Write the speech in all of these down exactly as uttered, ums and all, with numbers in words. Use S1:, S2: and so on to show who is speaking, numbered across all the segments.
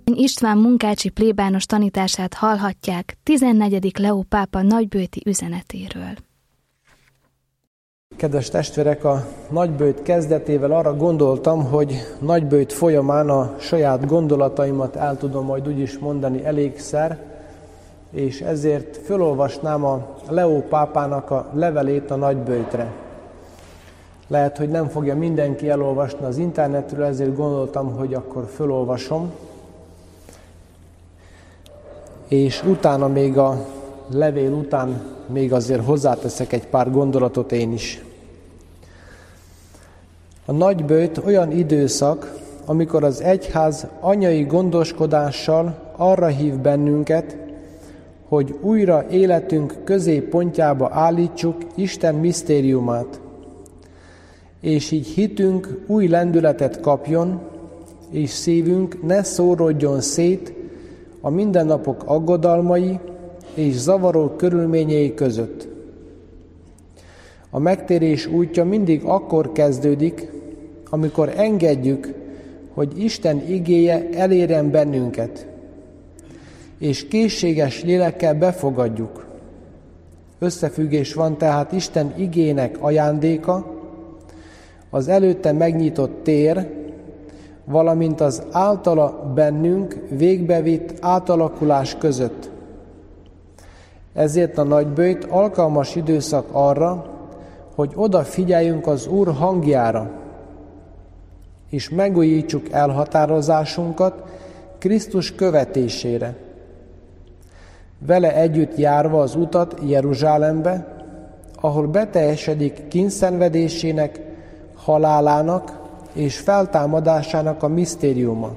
S1: István munkácsi plébános tanítását hallhatják tizennegyedik Leó pápa nagybőti üzenetéről.
S2: Kedves testvérek, a nagybőjt kezdetével arra gondoltam, hogy nagybőjt folyamán a saját gondolataimat el tudom majd úgyis mondani elégszer, és ezért fölolvasnám a Leó pápának a levelét a nagybőjtre. Lehet, hogy nem fogja mindenki elolvasni az internetről, ezért gondoltam, hogy akkor fölolvasom. És utána még a levél után még azért hozzáteszek egy pár gondolatot én is. A nagybőjt olyan időszak, amikor az egyház anyai gondoskodással arra hív bennünket, hogy újra életünk középpontjába állítsuk Isten misztériumát, és így hitünk új lendületet kapjon, és szívünk ne szórodjon szét a mindennapok aggodalmai és zavaró körülményei között. A megtérés útja mindig akkor kezdődik, amikor engedjük, hogy Isten igéje elérjen bennünket, és készséges lélekkel befogadjuk. Összefüggés van tehát Isten igének ajándéka, az előtte megnyitott tér, valamint az általa bennünk végbevitt átalakulás között. Ezért a nagybőjt alkalmas időszak arra, hogy odafigyeljünk az Úr hangjára, és megújítsuk elhatározásunkat Krisztus követésére. Vele együtt járva az utat Jeruzsálembe, ahol beteljesedik kínszenvedésének, halálának és feltámadásának a misztériuma.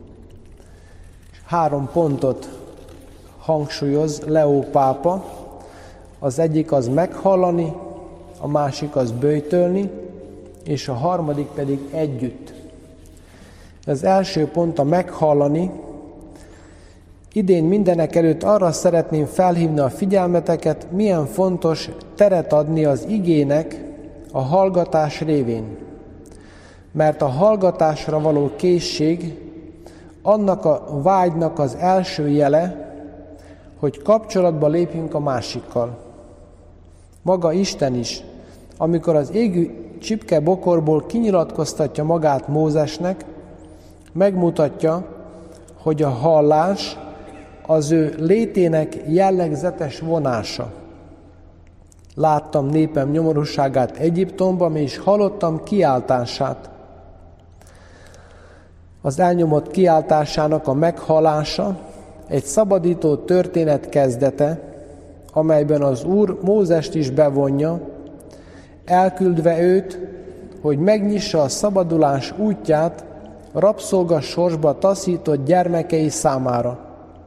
S2: Három pontot hangsúlyoz Leó pápa, az egyik az meghallani, a másik az böjtölni, és a harmadik pedig együtt. Az első pont a meghallani. Idén mindenek előtt arra szeretném felhívni a figyelmeteket, milyen fontos teret adni az igének a hallgatás révén. Mert a hallgatásra való készség annak a vágynak az első jele, hogy kapcsolatba lépjünk a másikkal. Maga Isten is, amikor az égű csipke bokorból kinyilatkoztatja magát Mózesnek, megmutatja, hogy a hallás az ő létének jellegzetes vonása. Láttam népem nyomorúságát Egyiptomban, és hallottam kiáltását. Az elnyomott kiáltásának a meghallása egy szabadító történet kezdete, amelyben az Úr Mózest is bevonja, elküldve őt, hogy megnyissa a szabadulás útját a rabszolga sorsba taszított gyermekei számára.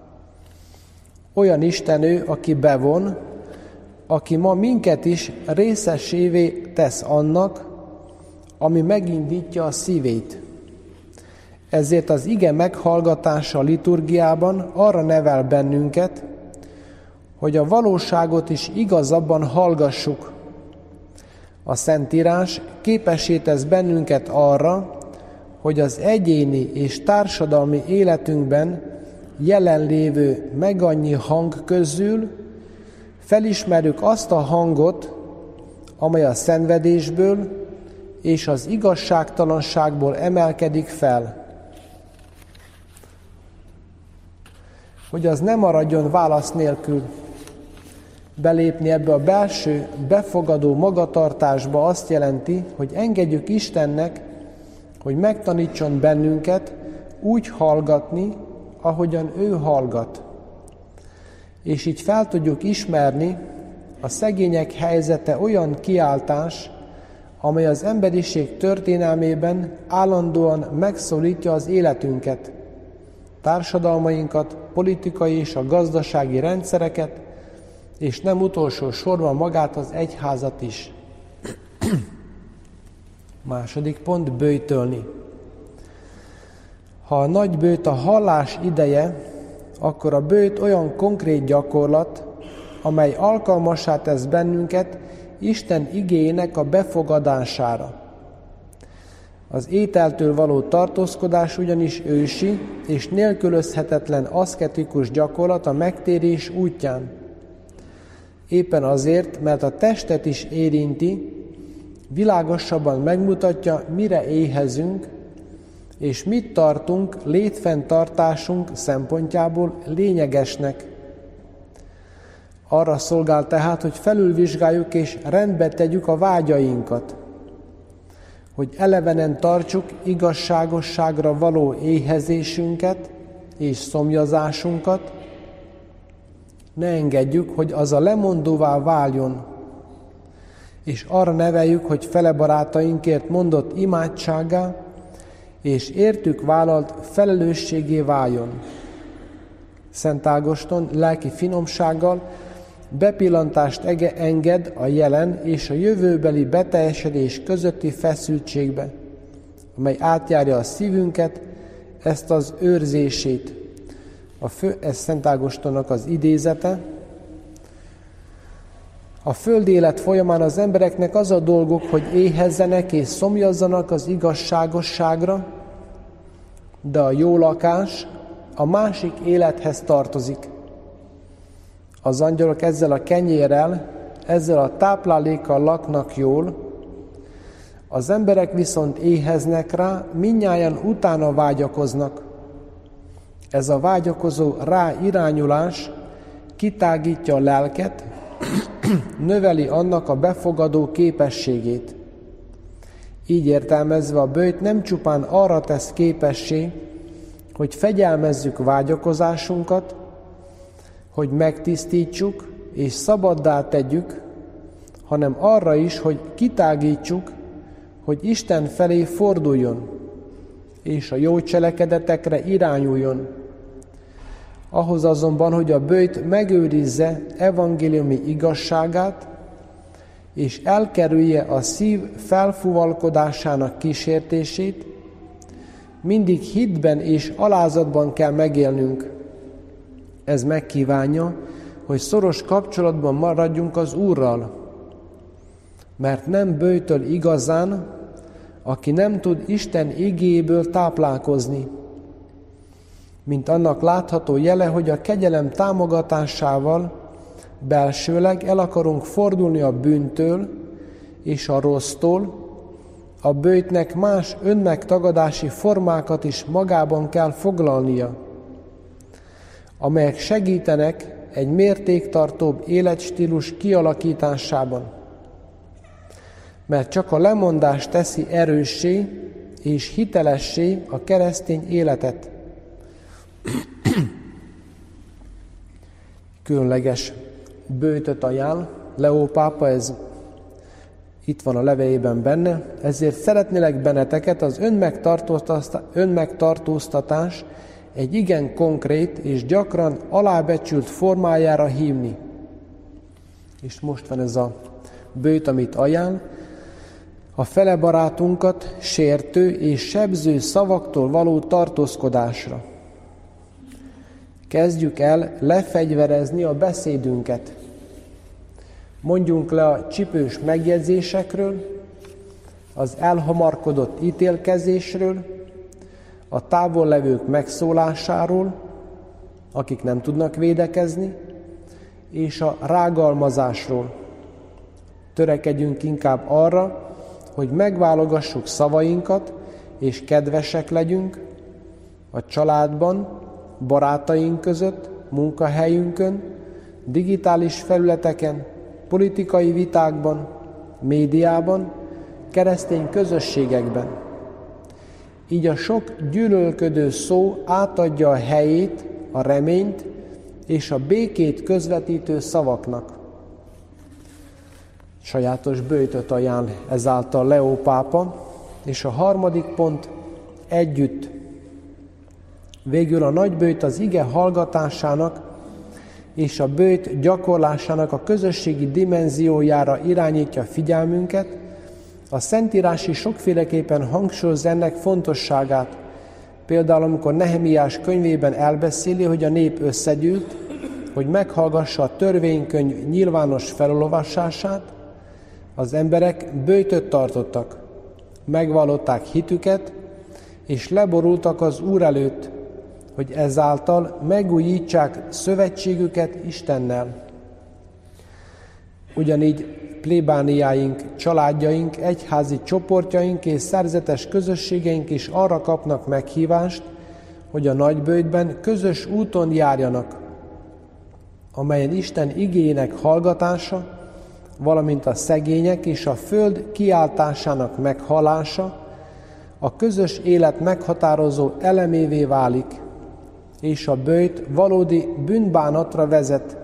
S2: Olyan Isten ő, aki bevon, aki ma minket is részesévé tesz annak, ami megindítja a szívét. Ezért az ige meghallgatása a liturgiában arra nevel bennünket, hogy a valóságot is igazabban hallgassuk. A Szentírás képessé tesz bennünket arra, hogy az egyéni és társadalmi életünkben jelenlévő megannyi hang közül felismerjük azt a hangot, amely a szenvedésből és az igazságtalanságból emelkedik fel. Hogy az nem maradjon válasz nélkül. Belépni ebbe a belső, befogadó magatartásba azt jelenti, hogy engedjük Istennek, hogy megtanítson bennünket úgy hallgatni, ahogyan ő hallgat. És így fel tudjuk ismerni, a szegények helyzete olyan kiáltás, amely az emberiség történelmében állandóan megszólítja az életünket, társadalmainkat, politikai és a gazdasági rendszereket, és nem utolsó sorban magát az egyházat is. Második pont, böjtölni. Ha a nagy böjt a hallás ideje, akkor a böjt olyan konkrét gyakorlat, amely alkalmassá tesz bennünket Isten igéjének a befogadására. Az ételtől való tartózkodás ugyanis ősi és nélkülözhetetlen aszketikus gyakorlat a megtérés útján. Éppen azért, mert a testet is érinti, világosabban megmutatja, mire éhezünk, és mit tartunk létfenntartásunk szempontjából lényegesnek. Arra szolgál tehát, hogy felülvizsgáljuk és rendbe tegyük a vágyainkat, hogy elevenen tartsuk igazságosságra való éhezésünket és szomjazásunkat, ne engedjük, hogy az a lemondóvá váljon, és arra neveljük, hogy fele barátainkért mondott imádsággá, és értük vállalt felelősségé váljon. Szent Ágoston lelki finomsággal bepillantást enged a jelen és a jövőbeli beteljesedés közötti feszültségbe, amely átjárja a szívünket, ezt az őrzését. A fő, ez Szent Ágostonnak az idézete. A földi élet folyamán az embereknek az a dolguk, hogy éhezzenek és szomjazzanak az igazságosságra, de a jó lakás a másik élethez tartozik. Az angyalok ezzel a kenyérrel, ezzel a táplálékkal laknak jól, az emberek viszont éheznek rá, mindnyájan utána vágyakoznak. Ez a vágyakozó ráirányulás kitágítja a lelket, növeli annak a befogadó képességét. Így értelmezve a böjt nem csupán arra tesz képessé, hogy fegyelmezzük vágyakozásunkat, hogy megtisztítsuk és szabaddá tegyük, hanem arra is, hogy kitágítsuk, hogy Isten felé forduljon, és a jó cselekedetekre irányuljon. Ahhoz azonban, hogy a böjt megőrizze evangéliumi igazságát, és elkerülje a szív felfúvalkodásának kísértését, mindig hitben és alázatban kell megélnünk. Ez megkívánja, hogy szoros kapcsolatban maradjunk az Úrral, mert nem böjtöl igazán, aki nem tud Isten igéjéből táplálkozni, mint annak látható jele, hogy a kegyelem támogatásával belsőleg el akarunk fordulni a bűntől és a rossztól, a böjtnek más önmegtagadási formákat is magában kell foglalnia, amelyek segítenek egy mértéktartóbb életstílus kialakításában. Mert csak a lemondás teszi erőssé és hitelessé a keresztény életet. Különleges böjtöt ajánl Leó pápa, ez itt van a levelében benne, ezért szeretnélek benneteket az önmegtartóztatás egy igen konkrét és gyakran alábecsült formájára hívni. És most van ez a böjt, amit ajánl, a fele barátunkat sértő és sebző szavaktól való tartózkodásra. Kezdjük el lefegyverezni a beszédünket. Mondjunk le a csipős megjegyzésekről, az elhamarkodott ítélkezésről, a távollevők megszólásáról, akik nem tudnak védekezni, és a rágalmazásról. Törekedjünk inkább arra, hogy megválogassuk szavainkat, és kedvesek legyünk a családban, barátaink között, munkahelyünkön, digitális felületeken, politikai vitákban, médiában, keresztény közösségekben. Így a sok gyűlölködő szó átadja a helyét, a reményt és a békét közvetítő szavaknak. Sajátos böjtöt ajánl ezáltal Leó pápa, és a harmadik pont együtt. Végül a nagyböjt az ige hallgatásának és a böjt gyakorlásának a közösségi dimenziójára irányítja figyelmünket, a Szentírási sokféleképpen hangsúlyozza ennek fontosságát. Például, amikor Nehemiás könyvében elbeszéli, hogy a nép összegyűlt, hogy meghallgassa a törvénykönyv nyilvános felolvasását, az emberek böjtöt tartottak. megvallották hitüket, és leborultak az Úr előtt, hogy ezáltal megújítsák szövetségüket Istennel. Ugyanígy plébániáink, családjaink, egyházi csoportjaink és szerzetes közösségeink is arra kapnak meghívást, hogy a nagyböjtben közös úton járjanak, amelyen Isten igéjének hallgatása, valamint a szegények és a föld kiáltásának meghallása a közös élet meghatározó elemévé válik, és a böjt valódi bűnbánatra vezet.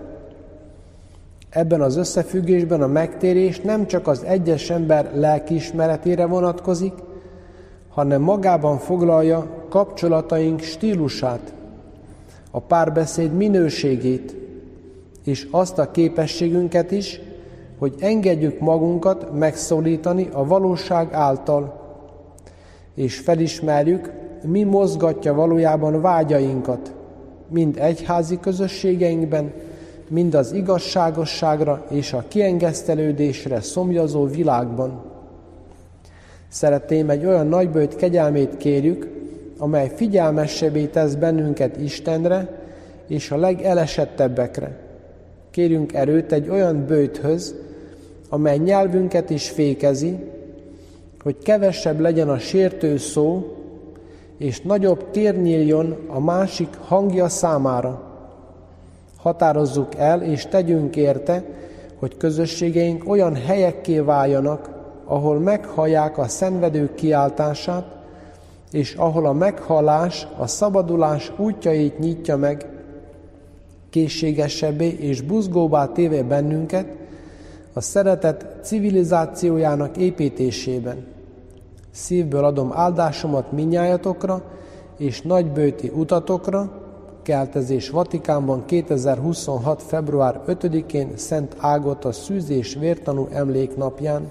S2: Ebben az összefüggésben a megtérés nem csak az egyes ember lelkiismeretére vonatkozik, hanem magában foglalja kapcsolataink stílusát, a párbeszéd minőségét, és azt a képességünket is, hogy engedjük magunkat megszólítani a valóság által, és felismerjük, mi mozgatja valójában vágyainkat, mind egyházi közösségeinkben, mind az igazságosságra és a kiengesztelődésre szomjazó világban. Szeretném, egy olyan nagyböjt kegyelmét kérjük, amely figyelmesebbé tesz bennünket Istenre és a legelesettebbekre. Kérjünk erőt egy olyan böjthöz, amely nyelvünket is fékezi, hogy kevesebb legyen a sértő szó, és nagyobb tér nyíljon a másik hangja számára. Határozzuk el, és tegyünk érte, hogy közösségeink olyan helyekké váljanak, ahol meghallják a szenvedők kiáltását, és ahol a meghallás, a szabadulás útjait nyitja meg, készségesebbé és buzgóbbá téve bennünket a szeretet civilizációjának építésében. Szívből adom áldásomat mindnyájatokra és nagyböjti utatokra, Keltezés Vatikánban kétezer-huszonhat. február ötödikén Szent Ágota szűz- és vértanú emléknapján.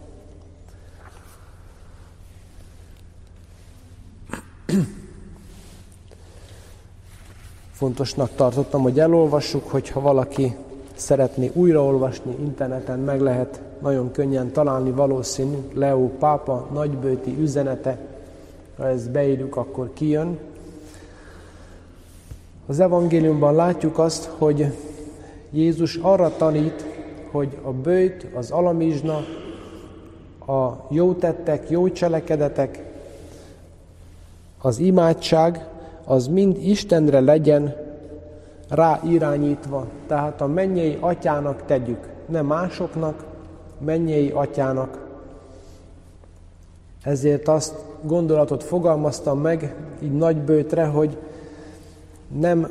S2: Fontosnak tartottam, hogy elolvassuk, hogyha valaki szeretné újraolvasni, interneten meg lehet nagyon könnyen találni, valószínű Leó pápa nagyböjti üzenete, ha ezt beírjuk, akkor kijön. Az evangéliumban látjuk azt, hogy Jézus arra tanít, hogy a böjt, az alamizsna, a jó tettek, jó cselekedetek, az imádság, az mind Istenre legyen rá irányítva. Tehát a mennyei atyának tegyük, nem másoknak, mennyei atyának. Ezért azt gondolatot fogalmaztam meg így nagyböjtre, hogy nem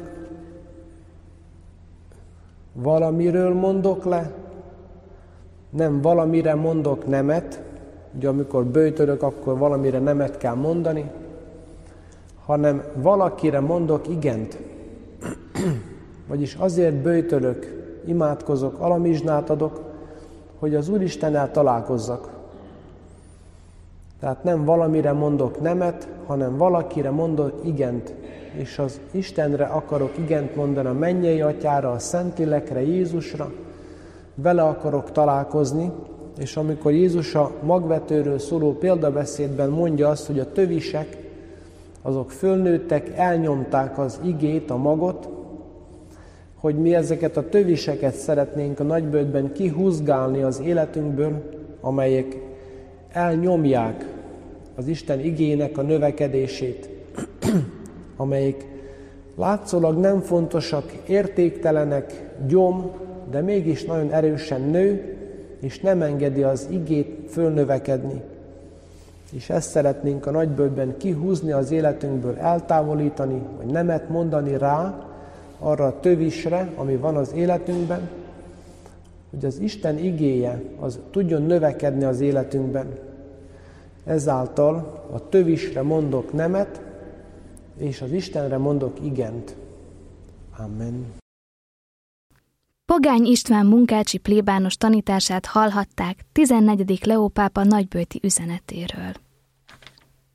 S2: valamiről mondok le, nem valamire mondok nemet, ugye amikor böjtölök, akkor valamire nemet kell mondani, hanem valakire mondok igent. Vagyis azért böjtölök, imádkozok, alamizsnát adok, hogy az Úristennel találkozzak. Tehát nem valamire mondok nemet, hanem valakire mondok igent. És az Istenre akarok igent mondani, a mennyei atyára, a Szentlélekre, Jézusra. Vele akarok találkozni, és amikor Jézus a magvetőről szóló példabeszédben mondja azt, hogy a tövisek, azok fölnőttek, elnyomták az igét, a magot, hogy mi ezeket a töviseket szeretnénk a nagyböjtben kihúzgálni az életünkből, amelyek elnyomják az Isten igének a növekedését, amelyek látszólag nem fontosak, értéktelenek, gyom, de mégis nagyon erősen nő, és nem engedi az igét fölnövekedni. És ezt szeretnénk a nagyböjtben kihúzni az életünkből, eltávolítani, vagy nemet mondani rá, arra a tövisre, ami van az életünkben, hogy az Isten igéje az tudjon növekedni az életünkben. Ezáltal a tövisre mondok nemet, és az Istenre mondok igent. Amen.
S1: Pogány István munkácsi plébános tanítását hallhatták tizennegyedik Leó pápa nagyböjti üzenetéről.